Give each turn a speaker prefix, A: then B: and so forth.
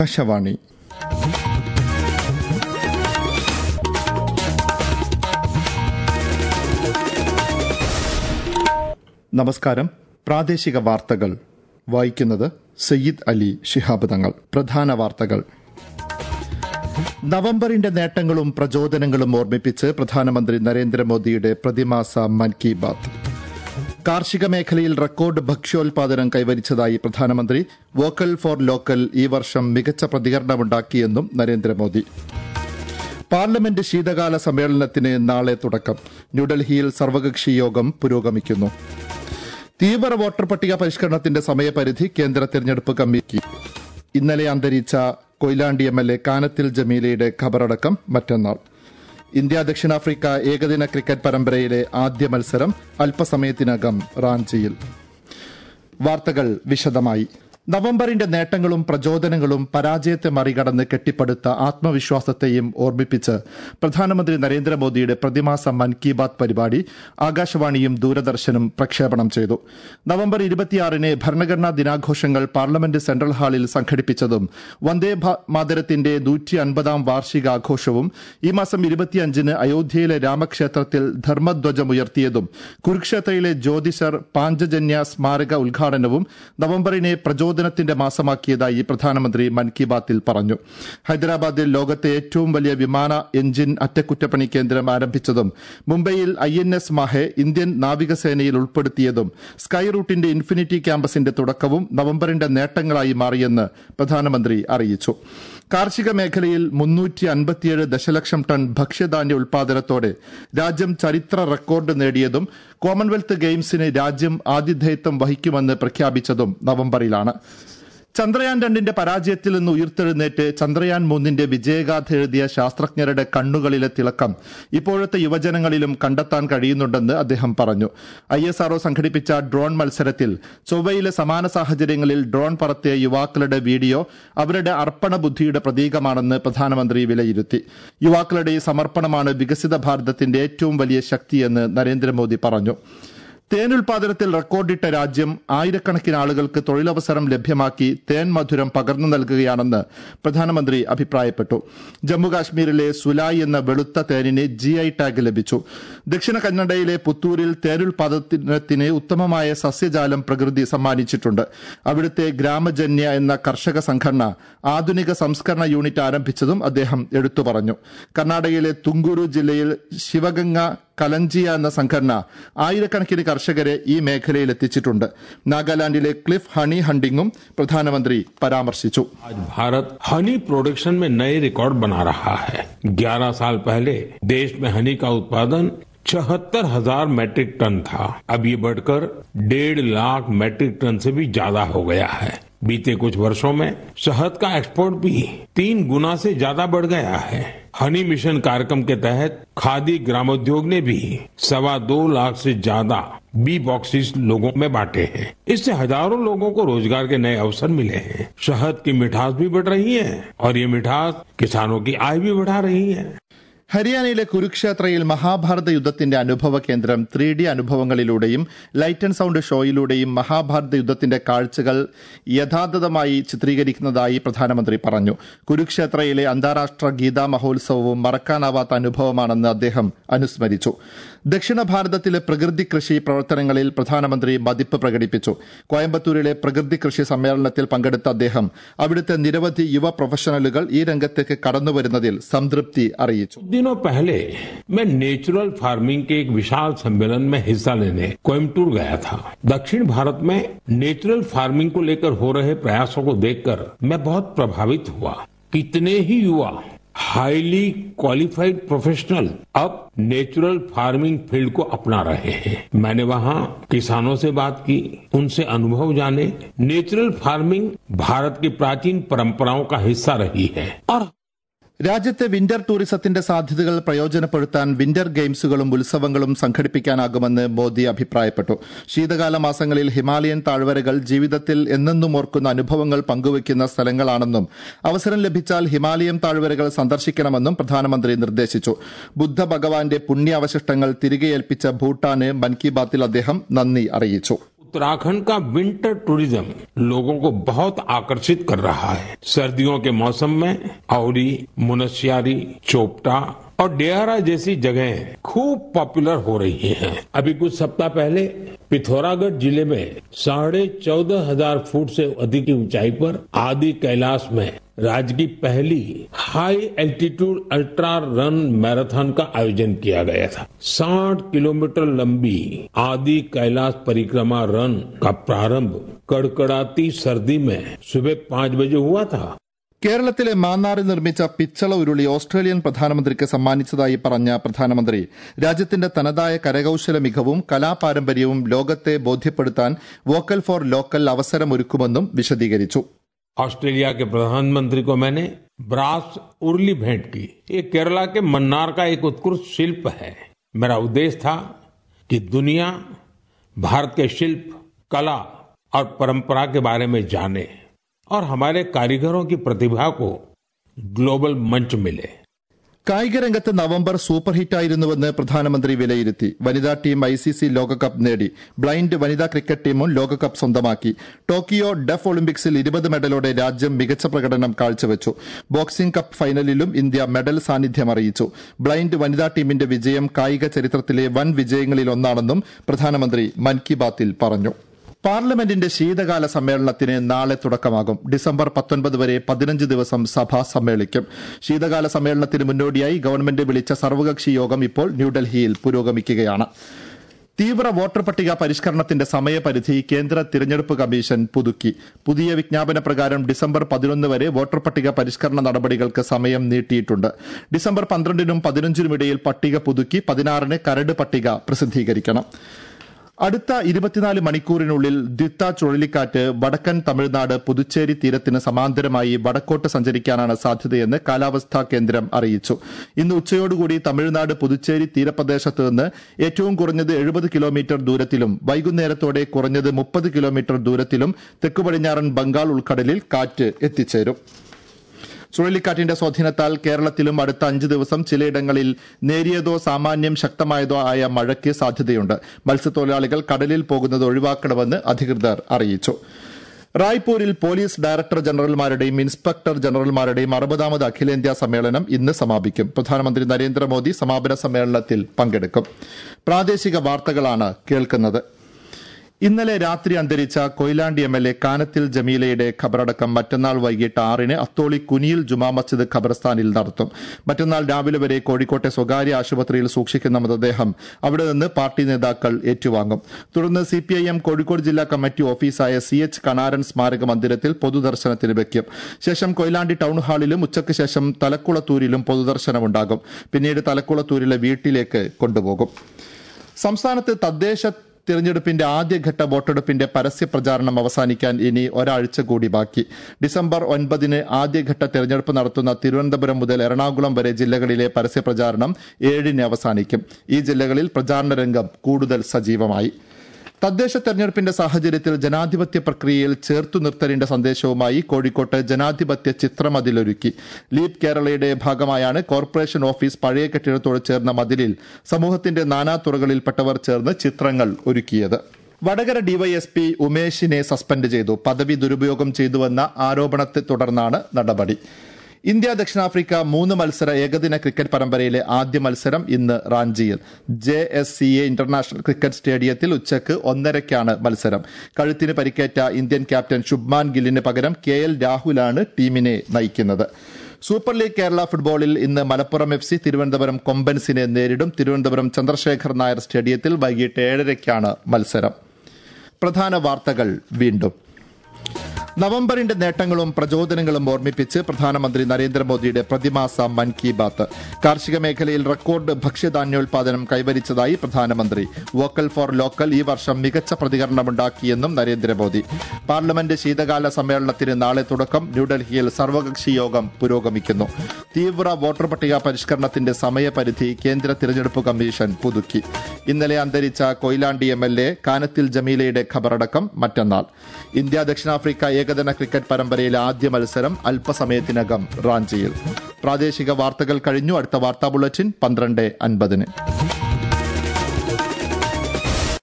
A: ആകാശവാണി. നമസ്കാരം. പ്രാദേശിക വാർത്തകൾ വായിക്കുന്നത് സയ്യിദ് അലി ശിഹാബ് തങ്ങൾ. പ്രധാന വാർത്തകൾ. നവംബറിന്റെ നേട്ടങ്ങളും പ്രചോദനങ്ങളും ഓർമ്മിപ്പിച്ച് പ്രധാനമന്ത്രി നരേന്ദ്രമോദിയുടെ പ്രതിമാസ മൻ കി ബാത്ത്. കാർഷിക മേഖലയിൽ റെക്കോർഡ് ഭക്ഷ്യോൽപാദനം കൈവരിച്ചതായി പ്രധാനമന്ത്രി. വോക്കൽ ഫോർ ലോക്കൽ ഈ വർഷം മികച്ച പ്രതികരണമുണ്ടാക്കിയെന്നും നരേന്ദ്രമോദി. പാർലമെന്റ് ശീതകാല സമ്മേളനത്തിന് നാളെ തുടക്കം. ന്യൂഡൽഹിയിൽ സർവകക്ഷി യോഗം പുരോഗമിക്കുന്നു. തീവ്ര വോട്ടർ പട്ടിക പരിഷ്കരണത്തിന്റെ സമയപരിധി കേന്ദ്ര തെരഞ്ഞെടുപ്പ് കമ്മിറ്റി. ഇന്നലെ അന്തരിച്ച കൊയിലാണ്ടി MLA കാനത്തിൽ ജമീലയുടെ ഖബറടക്കം മറ്റന്നാൾ. ഇന്ത്യ ദക്ഷിണാഫ്രിക്ക ഏകദിന ക്രിക്കറ്റ് പരമ്പരയിലെ ആദ്യ മത്സരം അല്പസമയത്തിനകം റാഞ്ചിയിൽ. വാർത്തകൾ വിശദമായി. നവംബറിന്റെ നേട്ടങ്ങളും പ്രചോദനങ്ങളും പരാജയത്തെ മറികടന്ന് കെട്ടിപ്പടുത്ത ആത്മവിശ്വാസത്തെയും ഓർമ്മിപ്പിച്ച് പ്രധാനമന്ത്രി നരേന്ദ്രമോദിയുടെ പ്രതിമാസ മൻ കി ബാത്ത് പരിപാടി ആകാശവാണിയും ദൂരദർശനും പ്രക്ഷേപണം ചെയ്തു. നവംബർ 26-ന് ഭരണഘടനാ ദിനാഘോഷങ്ങൾ പാർലമെന്റ് സെൻട്രൽ ഹാളിൽ സംഘടിപ്പിച്ചതും വന്ദേ മാതരത്തിന്റെ 150ാം വാർഷികാഘോഷവും ഈ മാസം 25-ന് അയോധ്യയിലെ രാമക്ഷേത്രത്തിൽ ധർമ്മധ്വജമുയർത്തിയതും കുരുക്ഷേത്രയിലെ ജ്യോതിഷർ പാഞ്ചജന്യ സ്മാരക ഉദ്ഘാടനവും നവംബറിനെ പ്രചോദനത്തിന്റെ മാസമാക്കിയതായി പ്രധാനമന്ത്രി മൻ കി ബാത്തിൽ പറഞ്ഞു. ഹൈദരാബാദിൽ ലോകത്തെ ഏറ്റവും വലിയ വിമാന എഞ്ചിൻ അറ്റകുറ്റപ്പണി കേന്ദ്രം ആരംഭിച്ചതും മുംബൈയിൽ INS മാഹെ ഇന്ത്യൻ നാവികസേനയിൽ ഉൾപ്പെടുത്തിയതും സ്കൈ റൂട്ടിന്റെ ഇൻഫിനിറ്റി ക്യാമ്പസിന്റെ തുടക്കവും നവംബറിന്റെ നേട്ടങ്ങളായി മാറിയെന്ന് പ്രധാനമന്ത്രി അറിയിച്ചു. കാർഷിക മേഖലയിൽ 357 ദശലക്ഷം ടൺ ഭക്ഷ്യധാന്യ ഉൽപാദനത്തോടെ രാജ്യം ചരിത്ര റെക്കോർഡ് നേടിയതും കോമൺവെൽത്ത് ഗെയിംസിന് രാജ്യം ആതിഥേയത്വം വഹിക്കുമെന്ന് പ്രഖ്യാപിച്ചതും നവംബറിലാണ്. ചന്ദ്രയാൻ 2ന്റെ പരാജയത്തിൽ നിന്ന് ഉയർത്തെഴുന്നേറ്റ് ചന്ദ്രയാൻ 3ന്റെ വിജയഗാഥ എഴുതിയ ശാസ്ത്രജ്ഞരുടെ കണ്ണുകളിലെ തിളക്കം ഇപ്പോഴത്തെ യുവജനങ്ങളിലും കണ്ടെത്താൻ കഴിയുന്നുണ്ടെന്ന് അദ്ദേഹം പറഞ്ഞു. ISRO സംഘടിപ്പിച്ച ഡ്രോൺ മത്സരത്തിൽ ചൊവ്വയിലെ സമാന സാഹചര്യങ്ങളിൽ ഡ്രോൺ പറത്തിയ യുവാക്കളുടെ വീഡിയോ അവരുടെ അർപ്പണ ബുദ്ധിയുടെ പ്രതീകമാണെന്ന് പ്രധാനമന്ത്രി വിലയിരുത്തി. യുവാക്കളുടെ ഈ സമർപ്പണമാണ് വികസിത ഭാരതത്തിന്റെ ഏറ്റവും വലിയ ശക്തിയെന്ന് നരേന്ദ്രമോദി പറഞ്ഞു. തേൻ ഉൽപാദനത്തിൽ റെക്കോർഡിട്ട രാജ്യം ആയിരക്കണക്കിന് ആളുകൾക്ക് തൊഴിലവസരം ലഭ്യമാക്കി തേൻ മധുരം പകർന്നു നൽകുകയാണെന്ന് പ്രധാനമന്ത്രി അഭിപ്രായപ്പെട്ടു. ജമ്മുകാശ്മീരിലെ സുലായി എന്ന വെളുത്ത തേനിന് GI ടാഗ് ലഭിച്ചു. ദക്ഷിണ കന്നഡയിലെ പുത്തൂരിൽ തേനുൽപാദനത്തിന് ഉത്തമമായ സസ്യജാലം പ്രകൃതി സമ്മാനിച്ചിട്ടുണ്ട്. അവിടുത്തെ ഗ്രാമജന്യ എന്ന കർഷക സംഘടന ആധുനിക സംസ്കരണ യൂണിറ്റ് ആരംഭിച്ചതും അദ്ദേഹം എടുത്തു പറഞ്ഞു. കർണാടകയിലെ തുങ്കൂരു ജില്ലയിൽ ശിവഗംഗ കലഞ്ചിയ എന്ന സംഘടന ആയിരക്കണക്കിന് കർഷകരെ ഈ മേഖലയിൽ എത്തിച്ചിട്ടുണ്ട്. നാഗാലാൻഡിലെ ക്ലിഫ് ഹണി ഹണ്ടിങ്ങും പ്രധാനമന്ത്രി പരാമർശിച്ചു.
B: भारत हनी प्रोडक्शन में नए रिकॉर्ड बना रहा है. 11 साल पहले देश में हनी का उत्पादन 74,000 मैट्रिक टन था. अब ये बढ़कर 1.5 लाख मैट्रिक टन से भी ज्यादा हो गया है. बीते कुछ वर्षों में शहद का एक्सपोर्ट भी 3 गुना से ज्यादा बढ़ गया है. हनी मिशन कार्यक्रम के तहत खादी ग्रामोद्योग ने भी 2.25 लाख से ज्यादा बी बॉक्सेस लोगों में बांटे हैं. इससे हजारों लोगों को रोजगार के नए अवसर मिले हैं. शहद की मिठास भी बढ़ रही है और ये मिठास किसानों की आय भी बढ़ा रही है.
A: ഹരിയാനയിലെ കുരുക്ഷേത്രയിൽ മഹാഭാരത യുദ്ധത്തിന്റെ അനുഭവ കേന്ദ്രം 3D അനുഭവങ്ങളിലൂടെയും ലൈറ്റ് ആൻഡ് സൗണ്ട് ഷോയിലൂടെയും മഹാഭാരത യുദ്ധത്തിന്റെ കാഴ്ചകൾ യഥാർത്ഥമായി ചിത്രീകരിക്കുന്നതായി പ്രധാനമന്ത്രി പറഞ്ഞു. കുരുക്ഷേത്രയിലെ അന്താരാഷ്ട്ര ഗീതാ മഹോത്സവവും മറക്കാനാവാത്ത അനുഭവമാണെന്ന് അദ്ദേഹം അനുസ്മരിച്ചു. ദക്ഷിണ ഭാരതത്തിലെ പ്രകൃതി കൃഷി പ്രവർത്തനങ്ങളിൽ പ്രധാനമന്ത്രി മതിപ്പ് പ്രകടിപ്പിച്ചു. കോയമ്പത്തൂരിലെ പ്രകൃതി കൃഷി സമ്മേളനത്തിൽ പങ്കെടുത്ത അദ്ദേഹം അവിടുത്തെ നിരവധി യുവ പ്രൊഫഷണലുകൾ ഈ രംഗത്തേക്ക് കടന്നുവരുന്നതിൽ സംതൃപ്തി അറിയിച്ചു.
B: दिनों पहले मैं नेचुरल फार्मिंग के एक विशाल सम्मेलन में हिस्सा लेने कोयम्बटूर गया था. दक्षिण भारत में नेचुरल फार्मिंग को लेकर हो रहे प्रयासों को देखकर मैं बहुत प्रभावित हुआ. कितने ही युवा हाईली क्वालिफाइड प्रोफेशनल अब नेचुरल फार्मिंग फील्ड को अपना रहे हैं. मैंने वहाँ किसानों से बात की, उनसे अनुभव जाने. नेचुरल फार्मिंग भारत की प्राचीन परंपराओं का हिस्सा रही है और
A: രാജ്യത്തെ വിന്റർ ടൂറിസത്തിന്റെ സാധ്യതകൾ പ്രയോജനപ്പെടുത്താൻ വിന്റർ ഗെയിംസുകളും ഉത്സവങ്ങളും സംഘടിപ്പിക്കാനാകുമെന്ന് മോദി അഭിപ്രായപ്പെട്ടു. ശീതകാല മാസങ്ങളിൽ ഹിമാലയൻ താഴ്വരകൾ ജീവിതത്തിൽ എന്നെന്നും ഓർക്കുന്ന അനുഭവങ്ങൾ പങ്കുവയ്ക്കുന്ന സ്ഥലങ്ങളാണെന്നും അവസരം ലഭിച്ചാൽ ഹിമാലയൻ താഴ്വരകൾ സന്ദർശിക്കണമെന്നും പ്രധാനമന്ത്രി നിർദ്ദേശിച്ചു. ബുദ്ധ ഭഗവാന്റെ പുണ്യാവശിഷ്ടങ്ങൾ തിരികെ ഏൽപ്പിച്ച ഭൂട്ടാന് മൻ കി ബാത്തിൽ അദ്ദേഹം നന്ദി അറിയിച്ചു.
B: उत्तराखंड का विंटर टूरिज्म लोगों को बहुत आकर्षित कर रहा है। सर्दियों के मौसम में औली, मुनस्यारी, चोपटा और डेहरा जैसी जगहें खूब पॉपुलर हो रही हैं। अभी कुछ सप्ताह पहले पिथौरागढ़ जिले में 14,500 फुट से अधिक की ऊंचाई पर आदि कैलाश में राज्य की पहली high altitude ultra run marathon का आयोजन किया गया था। 60 किलोमीटर लंबी आदि कैलाश परिक्रमा रन का प्रारंभ कड़कड़ाती सर्दी में सुबह 5 बजे हुआ था।
A: കേരളത്തിലെ മാന്നാറിൽ നിർമ്മിച്ച പിച്ചള ഉരുളി ഓസ്ട്രേലിയൻ പ്രധാനമന്ത്രിക്ക് സമ്മാനിച്ചതായി പറഞ്ഞ പ്രധാനമന്ത്രി രാജ്യത്തിന്റെ തനതായ കരകൌശല മികവും കലാപാരമ്പര്യവും ലോകത്തെ ബോധ്യപ്പെടുത്താൻ വോക്കൽ ഫോർ ലോക്കൽ അവസരമൊരുക്കുമെന്നും വിശദീകരിച്ചു.
B: ऑस्ट्रेलिया के प्रधानमंत्री को मैंने ब्रास उर्ली भेंट की। ये केरला के मन्नार का एक उत्कृष्ट शिल्प है। मेरा उद्देश्य था कि दुनिया भारत के शिल्प, कला और परंपरा के बारे में जाने और हमारे कारीगरों की प्रतिभा को ग्लोबल मंच मिले.
A: കായിക രംഗത്ത് നവംബർ സൂപ്പർ ഹിറ്റായിരുന്നുവെന്ന് പ്രധാനമന്ത്രി വിലയിരുത്തി. വനിതാ ടീം ICC ലോകകപ്പ് നേടി. ബ്ലൈൻഡ് വനിതാ ക്രിക്കറ്റ് ടീമും ലോകകപ്പ് സ്വന്തമാക്കി. ടോക്കിയോ ഡെഫ് ഒളിമ്പിക്സിൽ 20 മെഡലോടെ രാജ്യം മികച്ച പ്രകടനം കാഴ്ചവെച്ചു. ബോക്സിംഗ് കപ്പ് ഫൈനലിലും ഇന്ത്യ മെഡൽ സാന്നിധ്യം അറിയിച്ചു. ബ്ലൈൻഡ് വനിതാ ടീമിന്റെ വിജയം കായിക ചരിത്രത്തിലെ വൻ വിജയങ്ങളിലൊന്നാണെന്നും പ്രധാനമന്ത്രി മൻ കി ബാത്തിൽ പറഞ്ഞു. പാർലമെന്റിന്റെ ശീതകാല സമ്മേളനത്തിന് നാളെ തുടക്കമാകും. ഡിസംബർ 19 വരെ 15 ദിവസം സഭ സമ്മേളിക്കും. ശീതകാല സമ്മേളനത്തിന് മുന്നോടിയായി ഗവൺമെന്റ് വിളിച്ച സർവകക്ഷി യോഗം ഇപ്പോൾ ന്യൂഡൽഹിയിൽ പുരോഗമിക്കുകയാണ്. തീവ്ര വോട്ടർ പട്ടിക പരിഷ്കരണത്തിന്റെ സമയപരിധി കേന്ദ്ര തിരഞ്ഞെടുപ്പ് കമ്മീഷൻ പുതുക്കി. പുതിയ വിജ്ഞാപന പ്രകാരം ഡിസംബർ 11 വരെ വോട്ടർ പട്ടിക പരിഷ്കരണ നടപടികൾക്ക് സമയം നീട്ടിയിട്ടുണ്ട്. ഡിസംബർ 12നും 15നും ഇടയിൽ പട്ടിക പുതുക്കി 16ന് കരട് പട്ടിക പ്രസിദ്ധീകരിക്കണം. അടുത്ത 24 മണിക്കൂറിനുള്ളിൽ ദ്വിത്ത ചുഴലിക്കാറ്റ് വടക്കൻ തമിഴ്നാട് പുതുച്ചേരി തീരത്തിന് സമാന്തരമായി വടക്കോട്ട് സഞ്ചരിക്കാനാണ് സാധ്യതയെന്ന് കാലാവസ്ഥാ കേന്ദ്രം അറിയിച്ചു. ഇന്ന് ഉച്ചയോടുകൂടി തമിഴ്നാട് പുതുച്ചേരി തീരപ്രദേശത്ത് നിന്ന് ഏറ്റവും കുറഞ്ഞത് 70 കിലോമീറ്റർ ദൂരത്തിലും വൈകുന്നേരത്തോടെ കുറഞ്ഞത് 30 കിലോമീറ്റർ ദൂരത്തിലും തെക്കുപടിഞ്ഞാറൻ ബംഗാൾ ഉൾക്കടലിൽ കാറ്റ് എത്തിച്ചേരും. ചുഴലിക്കാറ്റിന്റെ സ്വാധീനത്താൽ കേരളത്തിലും അടുത്ത 5 ദിവസം ചിലയിടങ്ങളിൽ നേരിയതോ സാമാന്യം ശക്തമായതോ ആയ മഴയ്ക്ക് സാധ്യതയുണ്ട്. മത്സ്യത്തൊഴിലാളികൾ കടലിൽ പോകുന്നത് ഒഴിവാക്കണമെന്ന് അധികൃതർ അറിയിച്ചു. റായ്പൂരിൽ പോലീസ് ഡയറക്ടർ ജനറൽമാരുടെയും ഇൻസ്പെക്ടർ ജനറൽമാരുടെയും 60ാമത് അഖിലേന്ത്യാ സമ്മേളനം ഇന്ന് സമാപിക്കും. പ്രധാനമന്ത്രി നരേന്ദ്രമോദി സമാപന സമ്മേളനത്തിൽ പങ്കെടുക്കും. പ്രാദേശിക വാർത്തകളാണ് കേൾക്കുന്നത്. ഇന്നലെ രാത്രി അന്തരിച്ച കൊയിലാണ്ടി MLA കാനത്തിൽ ജമീലയുടെ ഖബറടക്കം മറ്റന്നാൾ വൈകിട്ട് 6ന് അത്തോളി കുനിയിൽ ജുമാ മസ്ജിദ് ഖബർസ്ഥാനിൽ നടത്തും. മറ്റന്നാൾ രാവിലെ വരെ കോഴിക്കോട്ടെ സ്വകാര്യ ആശുപത്രിയിൽ സൂക്ഷിക്കുന്ന മൃതദേഹം അവിടെ നിന്ന് പാർട്ടി നേതാക്കൾ ഏറ്റുവാങ്ങും. തുടർന്ന് CPIM കോഴിക്കോട് ജില്ലാ കമ്മിറ്റി ഓഫീസായ CH കണാരൻ സ്മാരക മന്ദിരത്തിൽ പൊതുദർശനത്തിന് വയ്ക്കും. ശേഷം കൊയിലാണ്ടി ടൌൺ ഹാളിലും ഉച്ചയ്ക്ക് ശേഷം തലക്കുളത്തൂരിലും പൊതുദർശനമുണ്ടാകും. പിന്നീട് തലക്കുളത്തൂരിലെ വീട്ടിലേക്ക് കൊണ്ടുപോകും. സംസ്ഥാനത്ത് തദ്ദേശ തിരഞ്ഞെടുപ്പിന്റെ ആദ്യഘട്ട വോട്ടെടുപ്പിന്റെ പരസ്യ പ്രചാരണം അവസാനിക്കാൻ ഇനി ഒരാഴ്ച കൂടി ബാക്കി. ഡിസംബർ 9ന് ആദ്യഘട്ട തിരഞ്ഞെടുപ്പ് നടത്തുന്ന തിരുവനന്തപുരം മുതൽ എറണാകുളം വരെ ജില്ലകളിലെ പരസ്യ പ്രചാരണം 7ന് അവസാനിക്കും. ഈ ജില്ലകളിൽ പ്രചാരണ രംഗം കൂടുതൽ സജീവമായി. തദ്ദേശ തെരഞ്ഞെടുപ്പിന്റെ സാഹചര്യത്തിൽ ജനാധിപത്യ പ്രക്രിയയിൽ ചേർത്തു നിർത്തലിന്റെ സന്ദേശവുമായി കോഴിക്കോട്ട് ജനാധിപത്യ ചിത്രമതിലൊരുക്കി. ലീപ് കേരളയുടെ ഭാഗമായാണ് കോർപ്പറേഷൻ ഓഫീസ് പഴയ കെട്ടിടത്തോട് ചേർന്ന മതിലിൽ സമൂഹത്തിന്റെ നാനാതുറകളിൽപ്പെട്ടവർ ചേർന്ന് ചിത്രങ്ങൾ ഒരുക്കിയത്. വടകര DYSP ഉമേഷിനെ സസ്പെൻഡ് ചെയ്തു. പദവി ദുരുപയോഗം ചെയ്തുവെന്ന ആരോപണത്തെ തുടർന്നാണ് നടപടി. ഇന്ത്യ ദക്ഷിണാഫ്രിക്ക 3 മത്സര ഏകദിന ക്രിക്കറ്റ് പരമ്പരയിലെ ആദ്യ മത്സരം ഇന്ന് റാഞ്ചിയിൽ JSCA ഇന്റർനാഷണൽ ക്രിക്കറ്റ് സ്റ്റേഡിയത്തിൽ ഉച്ചയ്ക്ക് 1:30ക്കാണ് മത്സരം. കഴുത്തിന് പരിക്കേറ്റ ഇന്ത്യൻ ക്യാപ്റ്റൻ ശുഭ്മാൻ ഗില്ലിന് പകരം KL രാഹുലാണ് ടീമിനെ നയിക്കുന്നത്. സൂപ്പർ ലീഗ് കേരള ഫുട്ബോളിൽ ഇന്ന് മലപ്പുറം FC തിരുവനന്തപുരം കൊമ്പൻസിനെ നേരിടും. തിരുവനന്തപുരം ചന്ദ്രശേഖർ നായർ സ്റ്റേഡിയത്തിൽ വൈകിട്ട് 7:30ക്കാണ് മത്സരം. പ്രധാന വാർത്തകൾ വീണ്ടും. നവംബറിന്റെ നേട്ടങ്ങളും പ്രചോദനങ്ങളും ഓർമ്മിപ്പിച്ച് പ്രധാനമന്ത്രി നരേന്ദ്രമോദിയുടെ പ്രതിമാസ മൻ കി ബാത്ത്. കാർഷിക മേഖലയിൽ റെക്കോർഡ് ഭക്ഷ്യധാന്യോൽപാദനം കൈവരിച്ചതായി പ്രധാനമന്ത്രി. വോക്കൽ ഫോർ ലോക്കൽ ഈ വർഷം മികച്ച പ്രതികരണമുണ്ടാക്കിയെന്നും നരേന്ദ്രമോദി. പാർലമെന്റ് ശീതകാല സമ്മേളനത്തിന് നാളെ തുടക്കം. ന്യൂഡൽഹിയിൽ സർവകക്ഷി യോഗം പുരോഗമിക്കുന്നു. തീവ്ര വോട്ടർ പട്ടിക പരിഷ്കരണത്തിന്റെ സമയപരിധി കേന്ദ്ര തിരഞ്ഞെടുപ്പ് കമ്മീഷൻ പുതുക്കി. ഇന്നലെ അന്തരിച്ച കൊയിലാണ്ടി MLA കാനത്തിൽ ജമീലയുടെ ഖബറടക്കം മറ്റന്നാൾ. ഇന്ത്യ ദക്ഷിണാഫ്രിക്ക ഏകദിന ക്രിക്കറ്റ് പരമ്പരയിലെ ആദ്യ മത്സരം അല്പസമയത്തിനകം റാഞ്ചിയിൽ. പ്രാദേശിക വാർത്തകൾ കഴിഞ്ഞു. അടുത്ത വാർത്താ ബുള്ളറ്റിൻ 12:50.